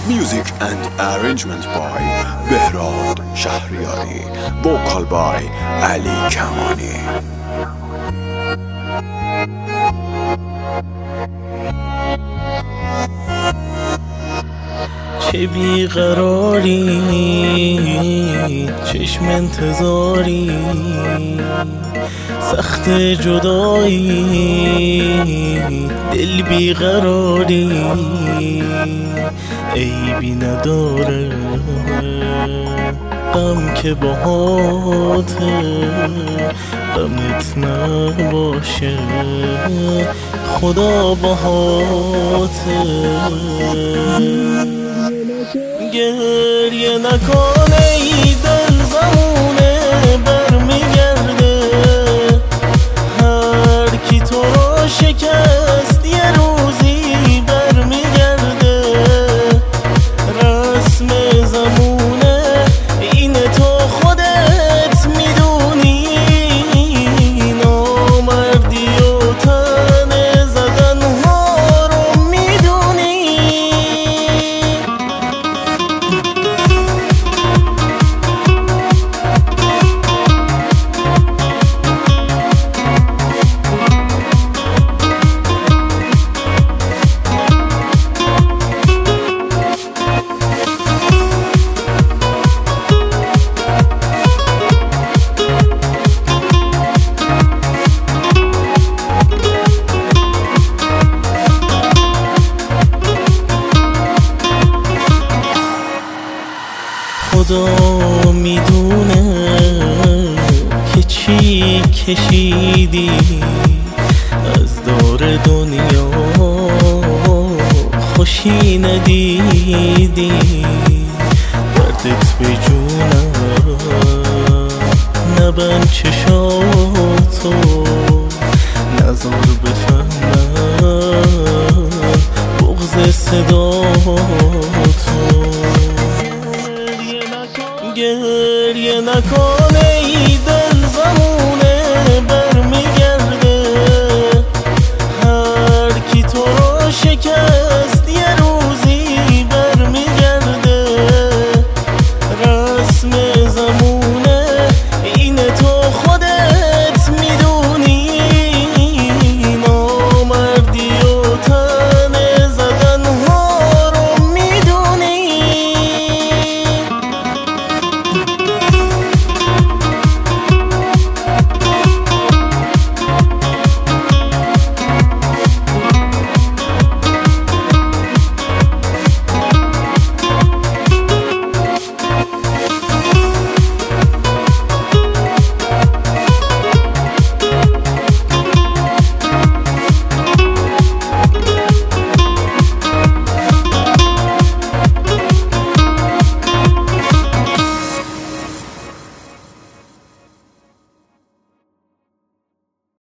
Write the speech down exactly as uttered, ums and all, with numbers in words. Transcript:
Music and arrangement by Behrad Shahriyari. Vocal by Ali Kamani. چه بیقراری، چشم انتظاری، سخت جدایی، دل بیقراری، عیبی نداره غم که باهاته، غمت نباشه خدا باهاته. گریه نکن ای دل، زمونه برمیگرده، هر کی تو رو شکست یه روزی برمیگرده. رسم زمونه اینه، تو خودت میدونی، نامردی و تنه زدن ها رو میدونی. خدا میدونه که چی کشیدی از دور دنیا، خوشی ندیدی، دردت به جونم نبند چشاتو، نذار بفهمم بغض صداتو. گریه نکن ای دل، زمونه برمیگرده، هر کی تو رو شکست